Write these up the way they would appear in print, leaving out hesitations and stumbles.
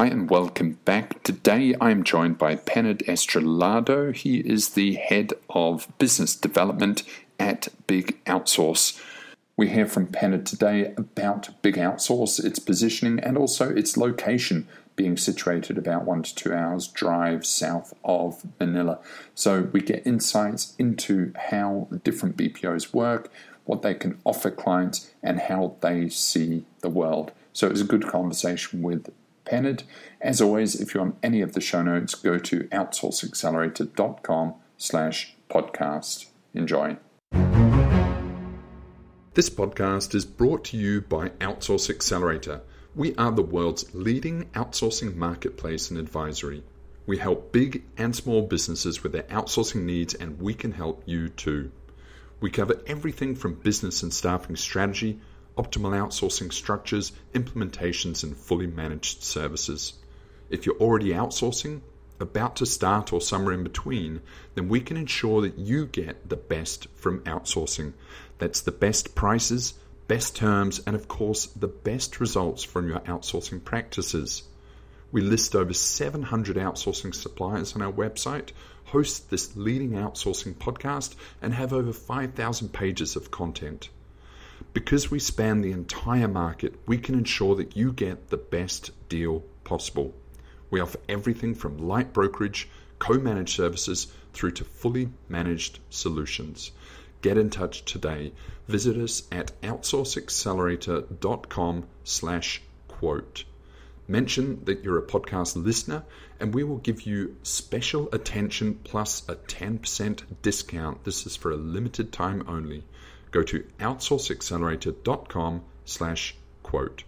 Hi and welcome back. Today I am joined by Penad Estrelado. He is the head of business development at Big Outsource. We hear from Penad today about Big Outsource, its positioning and also its location, being situated about 1 to 2 hours drive south of Manila. So we get insights into how different BPOs work, what they can offer clients, and how they see the world. So it was a good conversation with Penad. As always, if you're on any of the show notes, go to outsourceaccelerator.com/podcast. Enjoy. This podcast is brought to you by Outsource Accelerator. We are the world's leading outsourcing marketplace and advisory. We help big and small businesses with their outsourcing needs, and we can help you too. We cover everything from business and staffing strategy, optimal outsourcing structures, implementations, and fully managed services. If you're already outsourcing, about to start, or somewhere in between, then we can ensure that you get the best from outsourcing. That's the best prices, best terms, and of course, the best results from your outsourcing practices. We list over 700 outsourcing suppliers on our website, host this leading outsourcing podcast, and have over 5,000 pages of content. Because we span the entire market, we can ensure that you get the best deal possible. We offer everything from light brokerage, co-managed services, through to fully managed solutions. Get in touch today. Visit us at outsourceaccelerator.com/quote. Mention that you're a podcast listener and we will give you special attention plus a 10% discount. This is for a limited time only. Go to outsourceaccelerator.com/quote.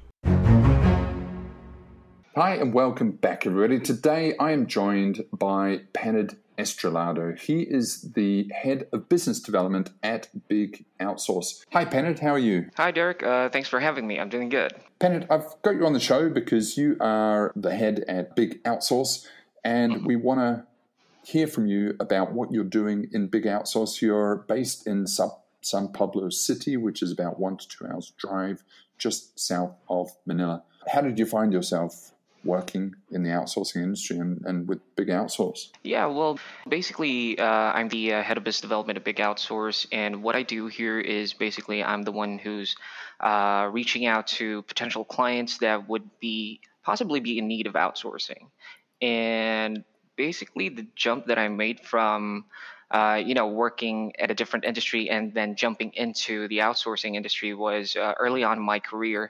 Hi and welcome back, everybody. Today I am joined by Penad Estrelado. He is the head of business development at Big Outsource. Hi, Penad. How are you? Hi, Derek. Thanks for having me. I'm doing good. Penad, I've got you on the show because you are the head at Big Outsource, and we want to hear from you about what you're doing in Big Outsource. You're based in San Pablo City, which is about 1 to 2 hours drive just south of Manila. How did you find yourself working in the outsourcing industry and with Big Outsource? Yeah, well, basically, I'm the head of business development at Big Outsource, and what I do here is basically I'm the one who's reaching out to potential clients that would possibly be in need of outsourcing. And basically, the jump that I made from working at a different industry and then jumping into the outsourcing industry was early on in my career.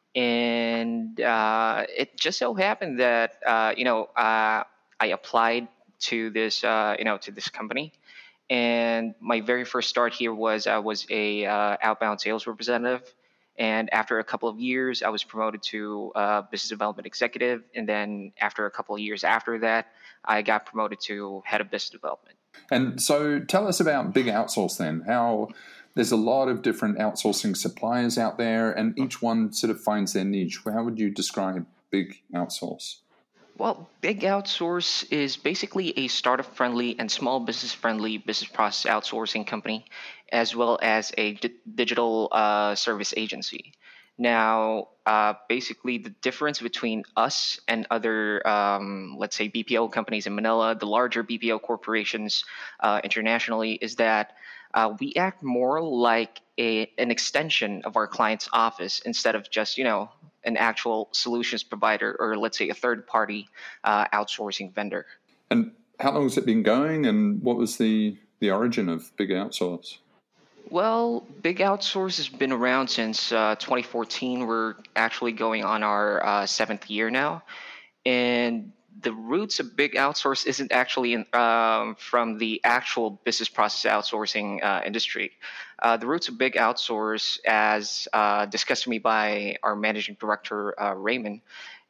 And it just so happened that I applied to this to this company, and my very first start here was I was a outbound sales representative, and after a couple of years I was promoted to business development executive, and then after a couple of years after that I got promoted to head of business development. And so tell us about Big Outsource then. There's a lot of different outsourcing suppliers out there, and each one sort of finds their niche. How would you describe Big Outsource? Well, Big Outsource is basically a startup-friendly and small business-friendly business process outsourcing company, as well as a digital service agency. Now, basically, the difference between us and other, let's say, BPO companies in Manila, the larger BPO corporations internationally, is that we act more like an extension of our client's office instead of just, an actual solutions provider or, let's say, a third-party outsourcing vendor. And how long has it been going, and what was the origin of Big Outsource? Well, Big Outsource has been around since 2014. We're actually going on our 7th year now. And the roots of Big Outsource isn't actually from the actual business process outsourcing industry. The roots of Big Outsource, as discussed to me by our managing director, Raymond,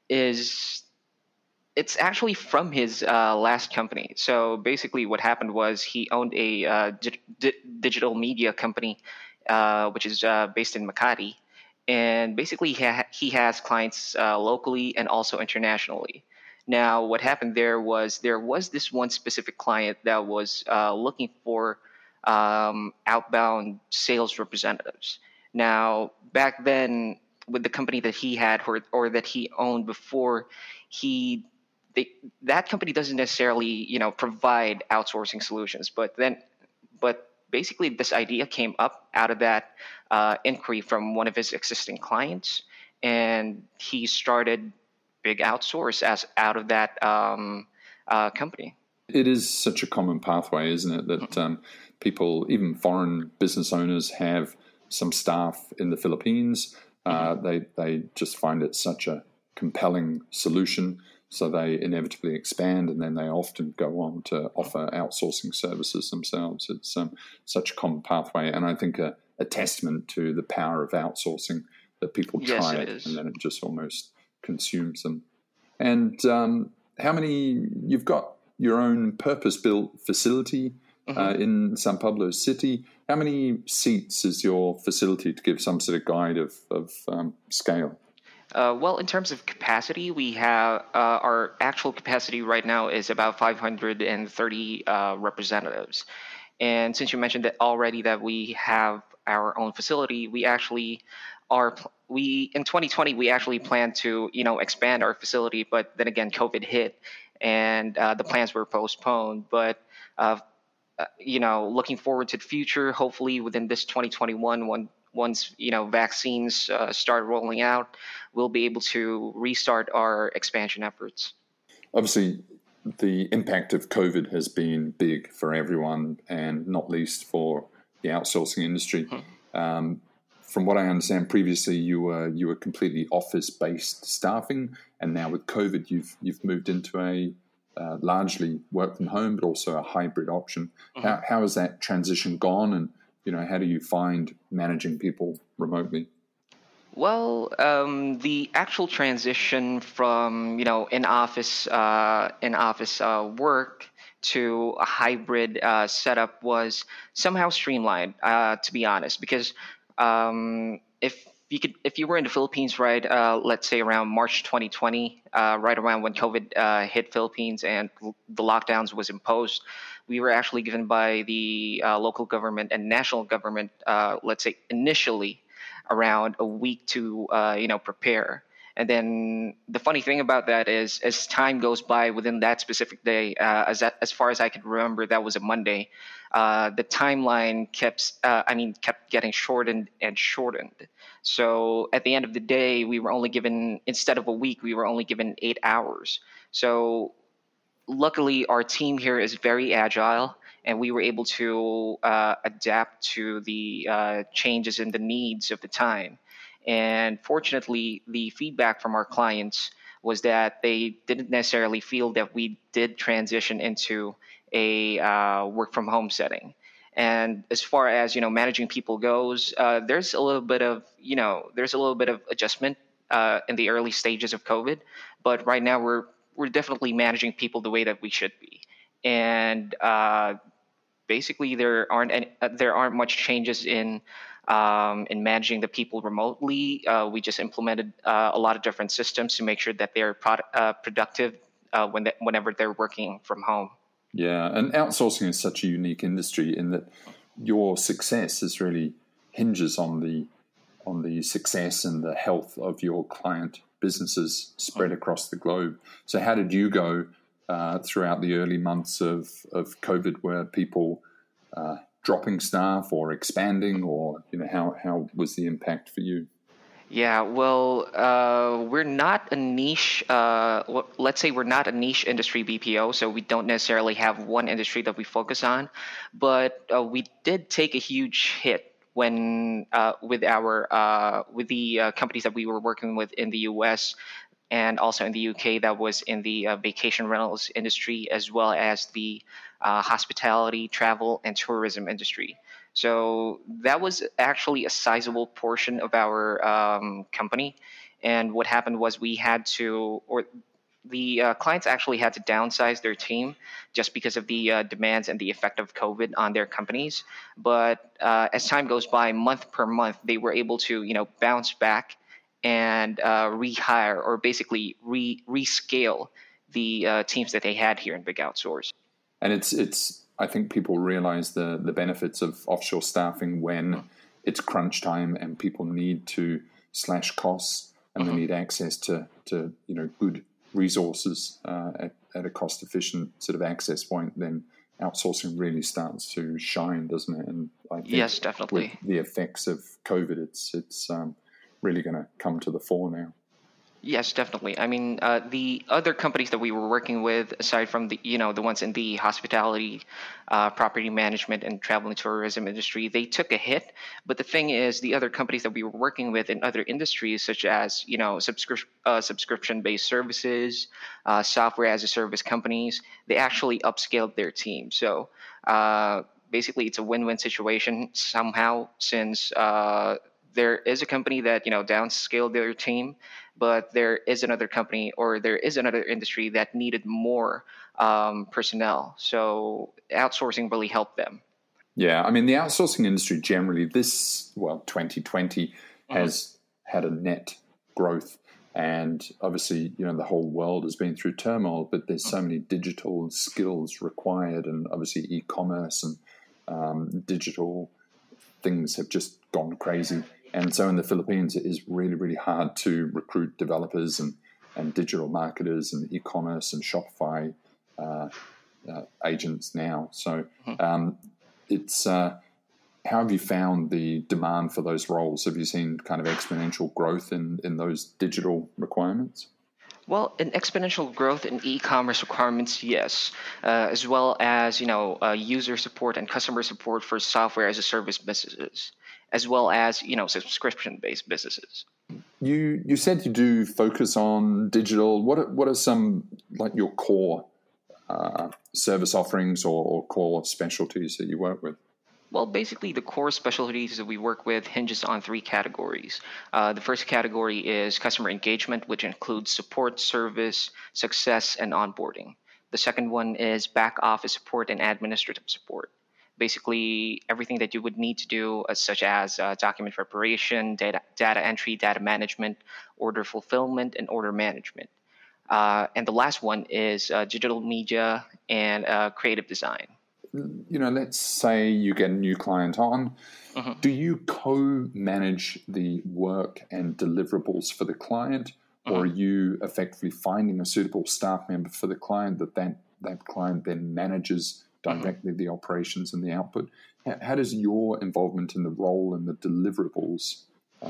it's actually from his last company. So basically what happened was he owned a digital media company, which is based in Makati. And basically he has clients locally and also internationally. Now, what happened there was this one specific client that was looking for outbound sales representatives. Now, back then, with the company that he had or that he owned before, he that company doesn't necessarily provide outsourcing solutions, but basically this idea came up out of that inquiry from one of his existing clients, and he started Big Outsource as out of that company. It is such a common pathway, isn't it, that people, even foreign business owners, have some staff in the Philippines. They just find it such a compelling solution, so they inevitably expand, and then they often go on to offer outsourcing services themselves. It's such a common pathway, and I think a testament to the power of outsourcing, that people try it and then it just almost consumes them. And you've got your own purpose-built facility in Sao Paulo City. How many seats is your facility, to give some sort of guide of scale? Well, in terms of capacity, we have our actual capacity right now is about 530 representatives. And since you mentioned that already that we have our own facility, we in 2020 we actually planned to expand our facility, but then again COVID hit and the plans were postponed. But looking forward to the future, hopefully within this 2021, once vaccines start rolling out, we'll be able to restart our expansion efforts. Obviously, the impact of COVID has been big for everyone, and not least for the outsourcing industry. From what I understand, previously you were completely office-based staffing, and now with COVID, you've moved into a largely work from home, but also a hybrid option. How has that transition gone, and how do you find managing people remotely? Well, the actual transition from in-office work to a hybrid setup was somehow streamlined, to be honest, because if you were in the Philippines, right, let's say around March 2020, right around when COVID hit Philippines and the lockdowns was imposed, we were actually given by the local government and national government, let's say initially, around a week to prepare. And then the funny thing about that is, as time goes by within that specific day, as far as I can remember, that was a Monday. The timeline kept getting shortened and shortened. So at the end of the day, we were only given, instead of a week, we were only given 8 hours. So luckily, our team here is very agile, and we were able to adapt to the changes in the needs of the time. And fortunately, the feedback from our clients was that they didn't necessarily feel that we did transition into a work from home setting. And as far as managing people goes, there's a little bit of adjustment in the early stages of COVID, but right now we're definitely managing people the way that we should be. And basically, there aren't much changes in managing the people remotely. We just implemented a lot of different systems to make sure that they're productive whenever they're working from home. Yeah, and outsourcing is such a unique industry in that your success is really hinges on the success and the health of your client businesses spread across the globe. So how did you go throughout the early months of COVID? Were people dropping staff or expanding, or how was the impact for you? Yeah, well, we're not a niche. Let's say we're not a niche industry BPO, so we don't necessarily have one industry that we focus on. But we did take a huge hit when with the companies that we were working with in the U.S. and also in the UK, that was in the vacation rentals industry, as well as the hospitality, travel, and tourism industry. So that was actually a sizable portion of our company. And what happened was the clients actually had to downsize their team just because of the demands and the effect of COVID on their companies. But as time goes by, month per month, they were able to bounce back and rehire, or basically rescale the teams that they had here in Big Outsource. And it's I think people realize the benefits of offshore staffing when it's crunch time and people need to slash costs, and they need access to good resources at a cost efficient sort of access point, then outsourcing really starts to shine, doesn't it? And I think Yes, definitely. with the effects of COVID, it's really going to come to the fore now. Yes, definitely. I mean, the other companies that we were working with, aside from the ones in the hospitality, property management, and travel and tourism industry, they took a hit. But the thing is, the other companies that we were working with in other industries, such as subscription-based services, software as a service companies, they actually upscaled their team. So basically, it's a win-win situation somehow, since there is a company that downscaled their team, but there is another company or there is another industry that needed more personnel. So outsourcing really helped them. Yeah, I mean, the outsourcing industry generally, 2020 has had a net growth. And obviously, the whole world has been through turmoil, but there's so many digital skills required. And obviously, e-commerce and digital things have just gone crazy. And so in the Philippines, it is really, really hard to recruit developers and digital marketers and e-commerce and Shopify agents now. So it's how have you found the demand for those roles? Have you seen kind of exponential growth in those digital requirements? Well, an exponential growth in e-commerce requirements, yes, as well as user support and customer support for software as a service businesses, as well as subscription-based businesses. You said you do focus on digital. What are some like your core service offerings or core specialties that you work with? Well, basically, the core specialties that we work with hinges on three categories. The first category is customer engagement, which includes support, service, success, and onboarding. The second one is back office support and administrative support. Basically, everything that you would need to do, such as document preparation, data entry, data management, order fulfillment, and order management. And the last one is digital media and creative design. Let's say you get a new client on. Do you co-manage the work and deliverables for the client, or are you effectively finding a suitable staff member for the client that client then manages directly the operations and the output? How does your involvement in the role and the deliverables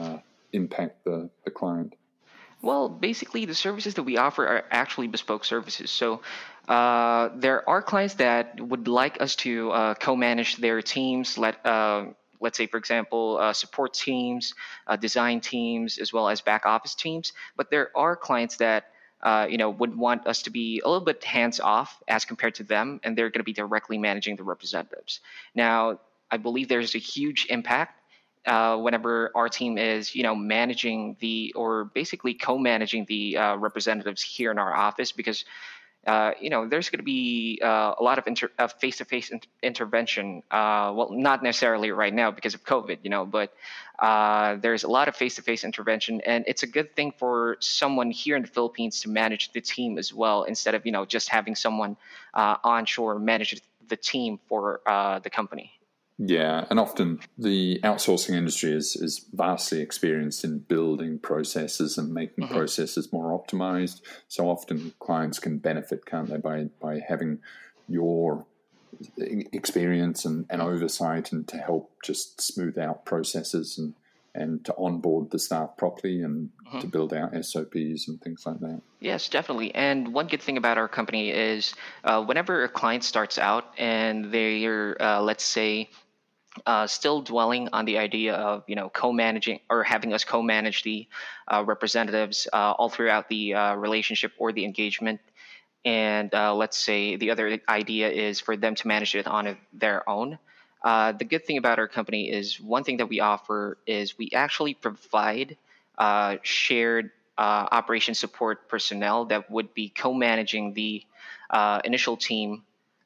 impact the client? Well, basically, the services that we offer are actually bespoke services. So there are clients that would like us to co-manage their teams. Let's say, for example, support teams, design teams, as well as back office teams. But there are clients that would want us to be a little bit hands off as compared to them, and they're going to be directly managing the representatives. Now, I believe there's a huge impact whenever our team is, managing or basically co-managing the representatives here in our office, because, there's going to be a lot of face-to-face intervention. Well, not necessarily right now because of COVID, but there's a lot of face-to-face intervention, and it's a good thing for someone here in the Philippines to manage the team as well, instead of, just having someone onshore manage the team for the company. Yeah, and often the outsourcing industry is vastly experienced in building processes and making processes more optimized. So often clients can benefit, can't they, by having your experience and oversight, and to help just smooth out processes and to onboard the staff properly and to build out SOPs and things like that. Yes, definitely. And one good thing about our company is whenever a client starts out and they're, let's say, still dwelling on the idea of co-managing or having us co-manage the representatives all throughout the relationship or the engagement, and let's say the other idea is for them to manage it on their own. The good thing about our company is one thing that we offer is we actually provide shared operation support personnel that would be co-managing the initial team,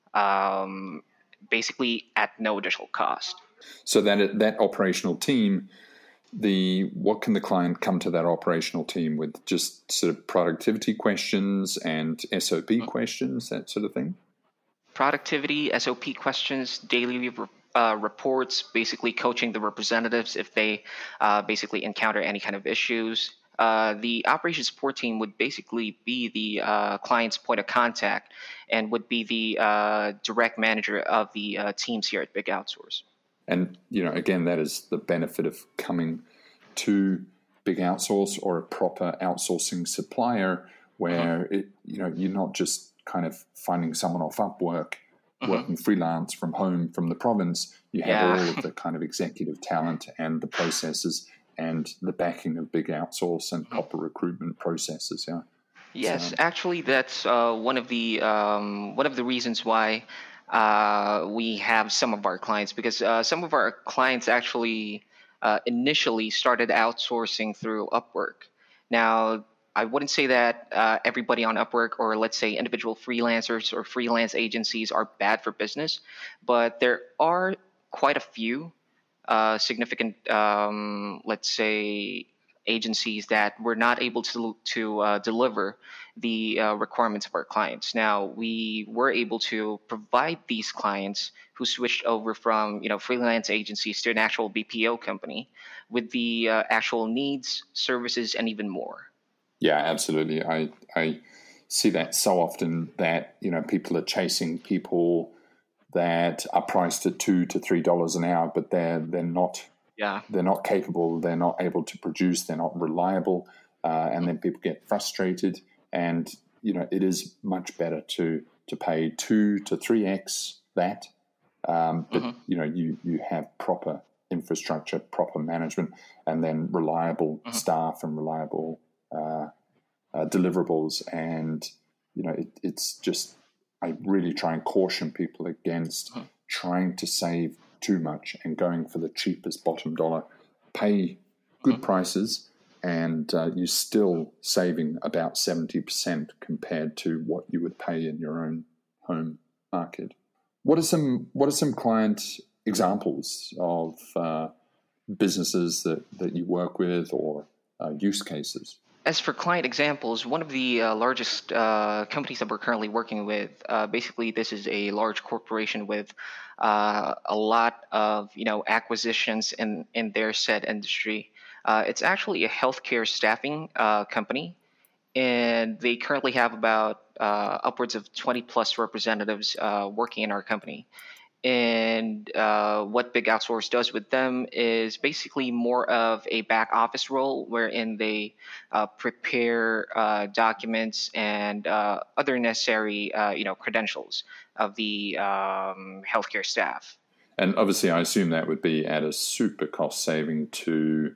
basically at no additional cost. So that operational team, what can the client come to that operational team with? Just sort of productivity questions and SOP questions, that sort of thing? Productivity, SOP questions, daily reports, basically coaching the representatives if they basically encounter any kind of issues. The operations support team would basically be the client's point of contact and would be the direct manager of the teams here at Big Outsource. And, again, that is the benefit of coming to Big Outsource or a proper outsourcing supplier where you're not just kind of finding someone off Upwork, working freelance from home, from the province. You have all of the kind of executive talent and the processes and the backing of Big Outsource and proper recruitment processes. Yeah. Yes, actually, that's one of the reasons why we have some of our clients, because some of our clients actually initially started outsourcing through Upwork. Now, I wouldn't say that everybody on Upwork, or let's say individual freelancers or freelance agencies, are bad for business, but there are quite a few significant, let's say, agencies that were not able to deliver the requirements of our clients. Now, we were able to provide these clients who switched over from freelance agencies to an actual BPO company with the actual needs, services, and even more. Yeah, absolutely. I see that so often that people are chasing people that are priced at $2 to $3 an hour, but they're not. Yeah. They're not capable. They're not able to produce. They're not reliable, and then people get frustrated. And it is much better to pay 2 to 3x that, but you have proper infrastructure, proper management, and then reliable staff and reliable deliverables. And it's just, I really try and caution people against trying to save too much and going for the cheapest bottom dollar. Pay good prices, and you're still saving about 70% compared to what you would pay in your own home market. What are some client examples of businesses that you work with, or use cases? As for client examples, one of the largest companies that we're currently working with, basically this is a large corporation with a lot of acquisitions in their said industry. It's actually a healthcare staffing company, and they currently have about upwards of 20 plus representatives working in our company. And what Big Outsource does with them is basically more of a back office role, wherein they prepare documents and other necessary, credentials of the healthcare staff. And obviously, I assume that would be at a super cost saving to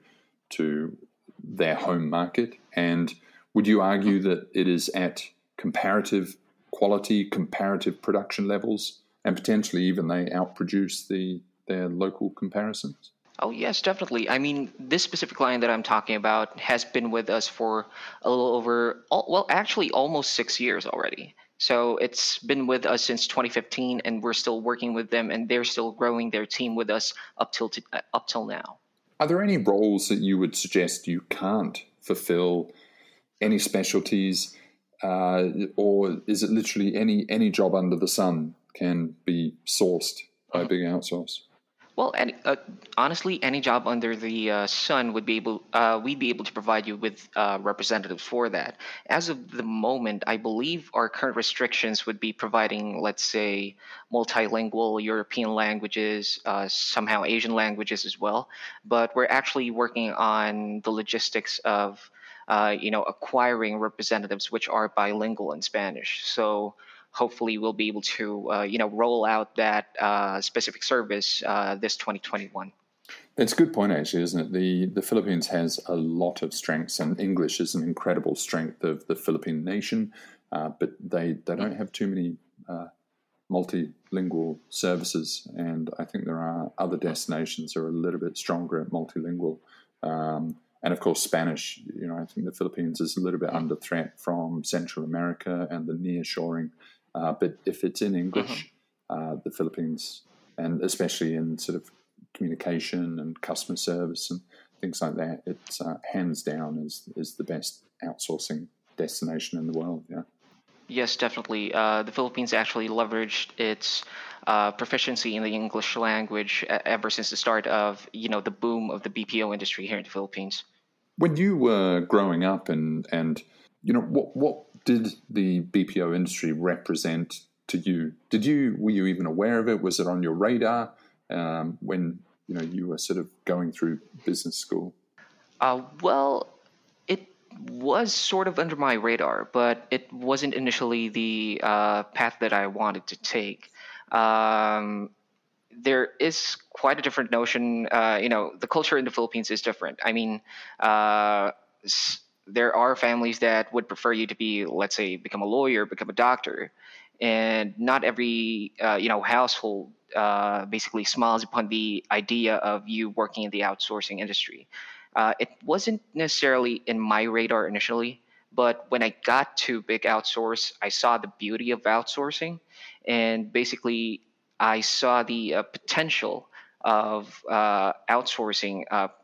their home market. And would you argue that it is at comparative quality, comparative production levels? And potentially even they outproduce their local comparisons? Oh, yes, definitely. I mean, this specific client that I'm talking about has been with us for a little over, actually almost 6 years already. So it's been with us since 2015, and we're still working with them, and they're still growing their team with us up till now. Are there any roles that you would suggest you can't fulfill, any specialties, or is it literally any job under the sun can be sourced by Big Outsource? Well, honestly, any job under the sun we'd be able to provide you with representatives for that. As of the moment, I believe our current restrictions would be providing, let's say, multilingual European languages, somehow Asian languages as well. But we're actually working on the logistics of, acquiring representatives which are bilingual in Spanish. So hopefully we'll be able to, roll out that specific service this 2021. That's a good point, actually, isn't it? The Philippines has a lot of strengths, and English is an incredible strength of the Philippine nation, but they don't have too many multilingual services, and I think there are other destinations that are a little bit stronger at multilingual. And of course, Spanish, I think the Philippines is a little bit under threat from Central America and the nearshoring. But if it's in English, the Philippines, and especially in sort of communication and customer service and things like that, it's hands down is the best outsourcing destination in the world. Yeah. Yes, definitely. The Philippines actually leveraged its proficiency in the English language ever since the start of the boom of the BPO industry here in the Philippines. When you were growing up, and what did the BPO industry represent to you? Were you even aware of it? Was it on your radar when you were sort of going through business school? Well, it was sort of under my radar, but it wasn't initially the path that I wanted to take. Um, there is quite a different notion. The culture in the Philippines is different. I mean, uh, there are families that would prefer you to be, let's say, become a lawyer, become a doctor, and not every household basically smiles upon the idea of you working in the outsourcing industry. It wasn't necessarily in my radar initially, but when I got to Big Outsource, I saw the beauty of outsourcing, and basically I saw the potential of outsourcing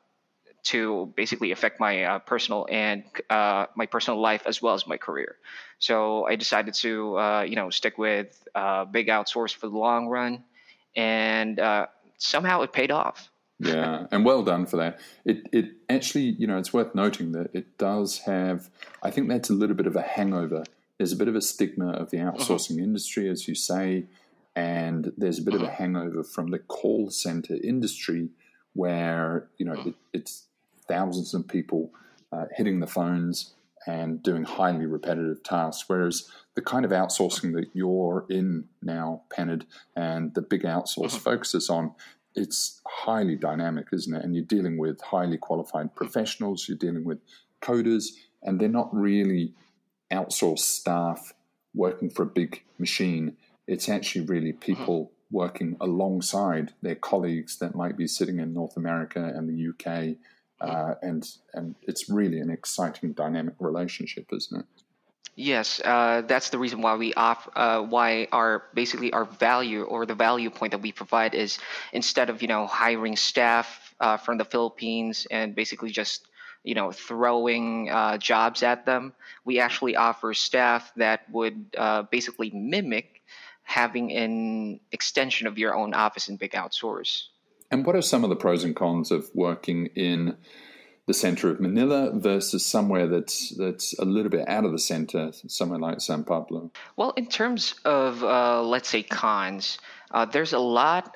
to basically affect my personal and my personal life as well as my career. So I decided to stick with Big Outsource for the long run, and somehow it paid off. Yeah, and well done for that. It actually, it's worth noting that it does have, I think that's a little bit of a hangover. There's a bit of a stigma of the outsourcing industry, as you say, and there's a bit of a hangover from the call center industry where, it's thousands of people hitting the phones and doing highly repetitive tasks, whereas the kind of outsourcing that you're in now, Pennard, and the Big Outsource focuses on, it's highly dynamic, isn't it? And you're dealing with highly qualified professionals, you're dealing with coders, and they're not really outsourced staff working for a big machine. It's actually really people working alongside their colleagues that might be sitting in North America and the UK, and it's really an exciting dynamic relationship, isn't it? Yes, that's the reason why we offer, why our value or the value point that we provide is instead of hiring staff from the Philippines and basically just throwing jobs at them, we actually offer staff that would basically mimic having an extension of your own office in Big Outsource. And what are some of the pros and cons of working in the center of Manila versus somewhere that's a little bit out of the center, somewhere like San Pablo? Well, in terms of let's say cons, there's a lot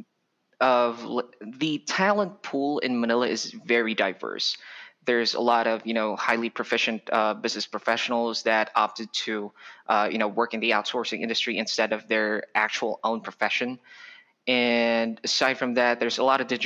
of the talent pool in Manila is very diverse. There's a lot of highly proficient business professionals that opted to work in the outsourcing industry instead of their actual own profession. And aside from that, there's a lot of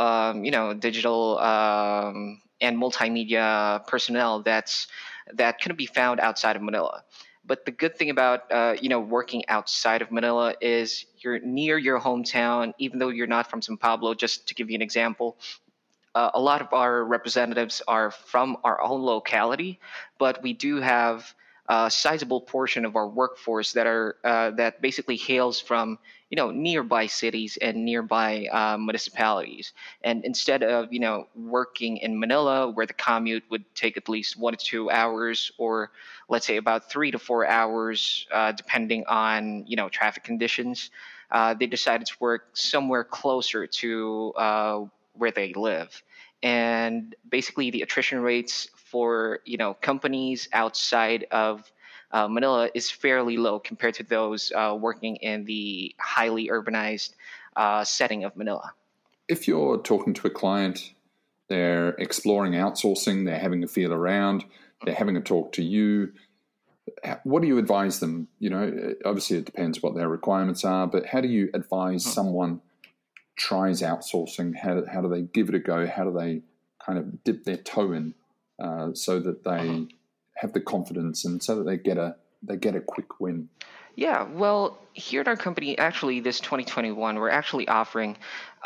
digital and multimedia personnel that couldn't be found outside of Manila. But the good thing about working outside of Manila is you're near your hometown, even though you're not from San Pablo. Just to give you an example, a lot of our representatives are from our own locality, but we do have a sizable portion of our workforce that basically hails from nearby cities and nearby municipalities. And instead of working in Manila, where the commute would take at least 1 to 2 hours, or let's say about 3 to 4 hours, depending on traffic conditions, they decided to work somewhere closer to where they live. And basically, the attrition rates for companies outside of Manila is fairly low compared to those working in the highly urbanized setting of Manila. If you're talking to a client, they're exploring outsourcing, they're having a feel around, they're having a talk to you, what do you advise them? Obviously it depends what their requirements are, but how do you advise someone tries outsourcing? How do they give it a go? How do they kind of dip their toe in so that they have the confidence and so that they get a quick win? Yeah, well, here at our company, actually, this 2021, we're actually offering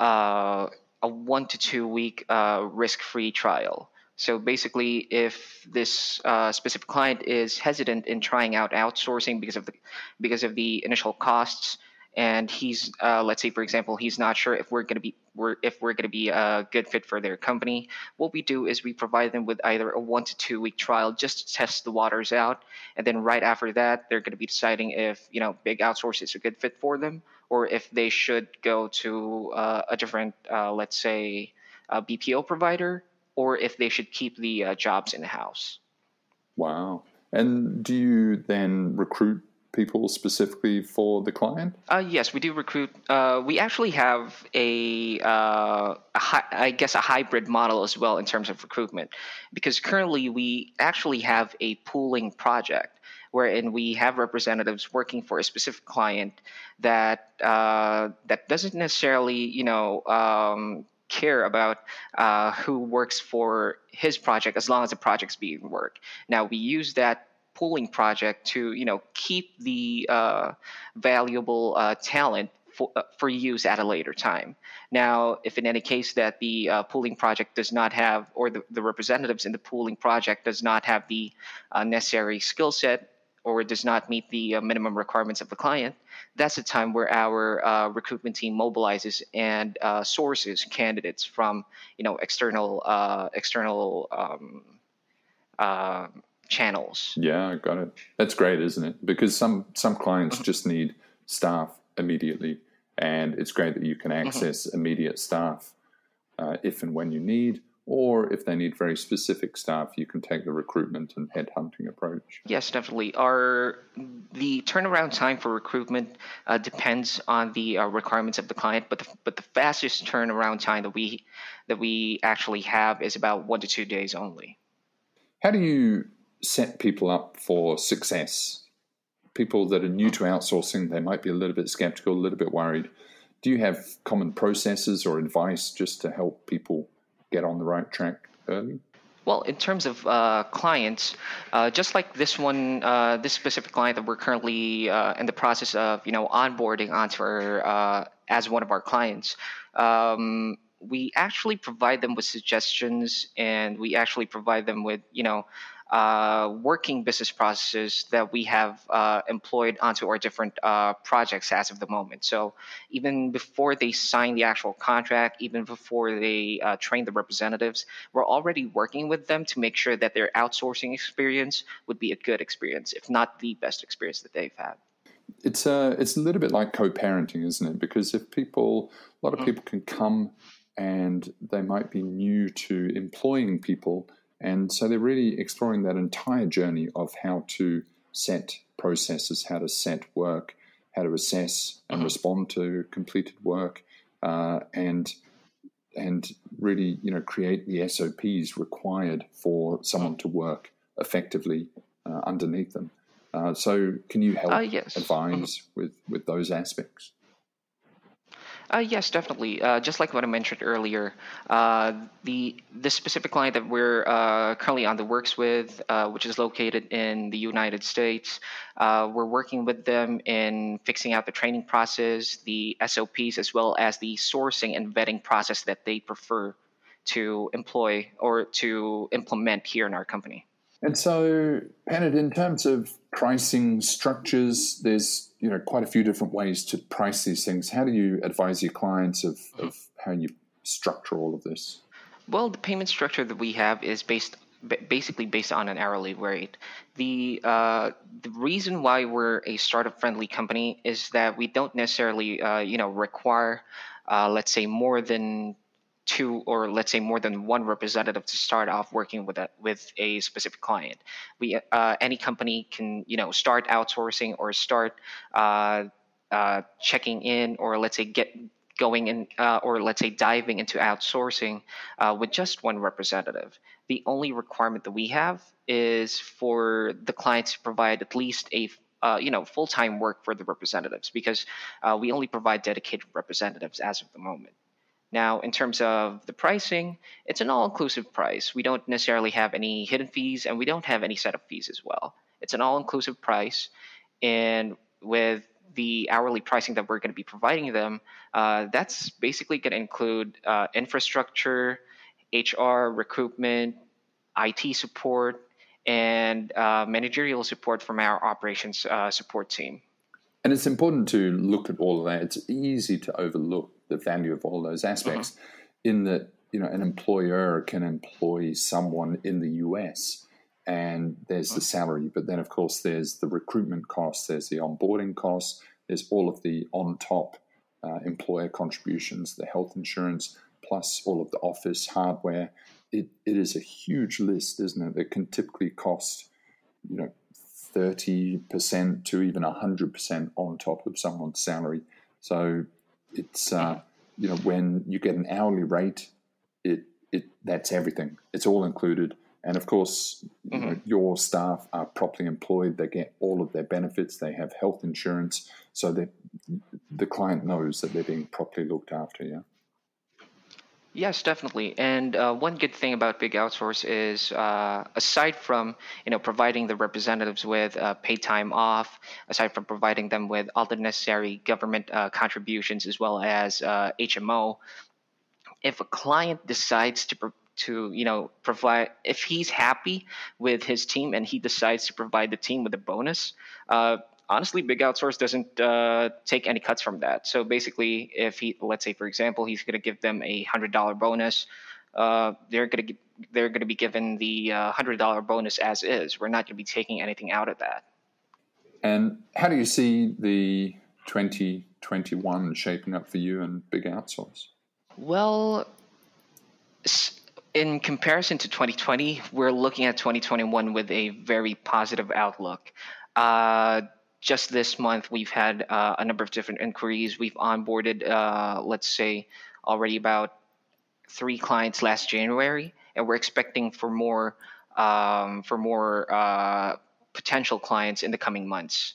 a 1 to 2 week risk-free trial. So basically, if this specific client is hesitant in trying out outsourcing because of the initial costs, and he's let's say for example he's not sure if we're going to be we're going to be a good fit for their company, what we do is we provide them with either a 1 to 2 week trial just to test the waters out, and then right after that, they're going to be deciding if big outsource is a good fit for them, or if they should go to a different, let's say, a BPO provider, or if they should keep the jobs in house. Wow. And do you then recruit people specifically for the client? Yes, we do recruit. We actually have I guess, a hybrid model as well in terms of recruitment, because currently we actually have a pooling project wherein we have representatives working for a specific client that doesn't necessarily, care about who works for his project as long as the project's being worked. Now we use that pooling project to keep the valuable talent for use at a later time. Now, if in any case that the pooling project does not have, or the representatives in the pooling project does not have the necessary skill set, or does not meet the minimum requirements of the client, that's the time where our recruitment team mobilizes and sources candidates from external channels. Yeah, got it. That's great, isn't it? Because some clients just need staff immediately, and it's great that you can access immediate staff if and when you need, or if they need very specific staff, you can take the recruitment and headhunting approach. Yes, definitely. The turnaround time for recruitment depends on the requirements of the client, but the fastest turnaround time that we actually have is about 1 to 2 days only. How do you set people up for success? People that are new to outsourcing, they might be a little bit skeptical, a little bit worried. Do you have common processes or advice just to help people get on the right track early? Well, in terms of clients, just like this one, this specific client that we're currently in the process of, onboarding onto our as one of our clients, we actually provide them with suggestions, and we actually provide them with, working business processes that we have employed onto our different projects as of the moment. So even before they sign the actual contract, even before they train the representatives, we're already working with them to make sure that their outsourcing experience would be a good experience, if not the best experience that they've had. It's a little bit like co-parenting, isn't it? Because a lot of people can come and they might be new to employing people, and so they're really exploring that entire journey of how to set processes, how to set work, how to assess and respond to completed work, and really, create the SOPs required for someone to work effectively underneath them. So can you help Yes. advise with those aspects? Yes, definitely. Just like what I mentioned earlier, the specific client that we're currently on the works with, which is located in the United States, we're working with them in fixing out the training process, the SOPs, as well as the sourcing and vetting process that they prefer to employ or to implement here in our company. And so, Panit, in terms of pricing structures, there's quite a few different ways to price these things. How do you advise your clients of how you structure all of this? Well, the payment structure that we have is basically based on an hourly rate. The reason why we're a startup friendly company is that we don't necessarily require let's say more than two, or let's say more than one representative to start off working with a specific client. Any company can start outsourcing or start checking in, or let's say get going in, or let's say diving into outsourcing with just one representative. The only requirement that we have is for the clients to provide at least a full-time work for the representatives, because we only provide dedicated representatives as of the moment. Now, in terms of the pricing, it's an all-inclusive price. We don't necessarily have any hidden fees, and we don't have any setup fees as well. It's an all-inclusive price, and with the hourly pricing that we're going to be providing them, that's basically going to include infrastructure, HR, recruitment, IT support, and managerial support from our operations support team. And it's important to look at all of that. It's easy to overlook the value of all those aspects, in that, an employer can employ someone in the US and there's the salary, but then of course there's the recruitment costs, there's the onboarding costs, there's all of the on top employer contributions, the health insurance, plus all of the office hardware. It is a huge list, isn't it? That can typically cost 30% to even 100% on top of someone's salary. So it's when you get an hourly rate, that's everything. It's all included. And of course, your staff are properly employed. They get all of their benefits. They have health insurance, so that the client knows that they're being properly looked after. Yeah. Yes, definitely. And one good thing about Big Outsource is, aside from providing the representatives with paid time off, aside from providing them with all the necessary government contributions as well as HMO, if a client decides to provide, if he's happy with his team and he decides to provide the team with a bonus, honestly, Big Outsource doesn't take any cuts from that. So basically, if let's say for example, he's going to give them a $100 bonus, they're going to be given the $100 bonus as is. We're not going to be taking anything out of that. And how do you see the 2021 shaping up for you and Big Outsource? Well, in comparison to 2020, we're looking at 2021 with a very positive outlook. Just this month, we've had a number of different inquiries. We've onboarded, let's say, already about 3 clients last January, and we're expecting for more potential clients in the coming months.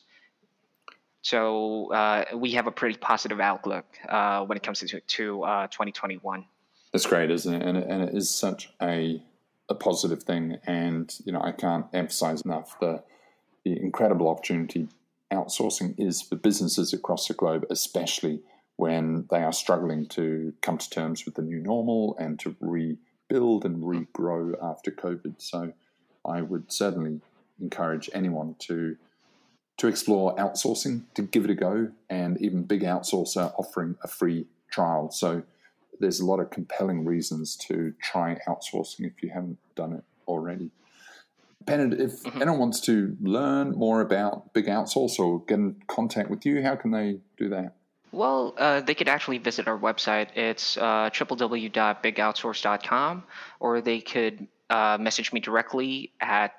So we have a pretty positive outlook when it comes to 2021. That's great, isn't it? And it is such a positive thing. And I can't emphasize enough the incredible opportunity outsourcing is for businesses across the globe, especially when they are struggling to come to terms with the new normal and to rebuild and regrow after COVID. So I would certainly encourage anyone to explore outsourcing, to give it a go, and even Big Outsource are offering a free trial. So there's a lot of compelling reasons to try outsourcing if you haven't done it already. Pennard, if anyone wants to learn more about Big Outsource or get in contact with you, how can they do that? Well, they could actually visit our website. It's www.bigoutsource.com, or they could message me directly at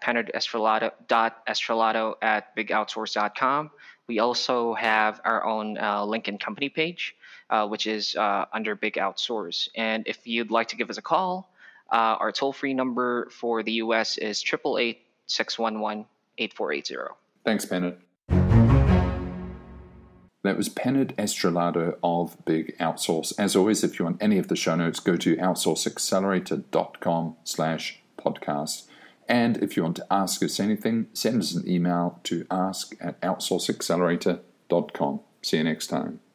pennard.estrelado@bigoutsource.com. We also have our own LinkedIn company page, which is under Big Outsource. And if you'd like to give us a call, our toll-free number for the U.S. is 888-611-8480. Thanks, Pennard. That was Pennard Estrelado of Big Outsource. As always, if you want any of the show notes, go to outsourceaccelerator.com/podcast. And if you want to ask us anything, send us an email to ask@outsourceaccelerator.com. See you next time.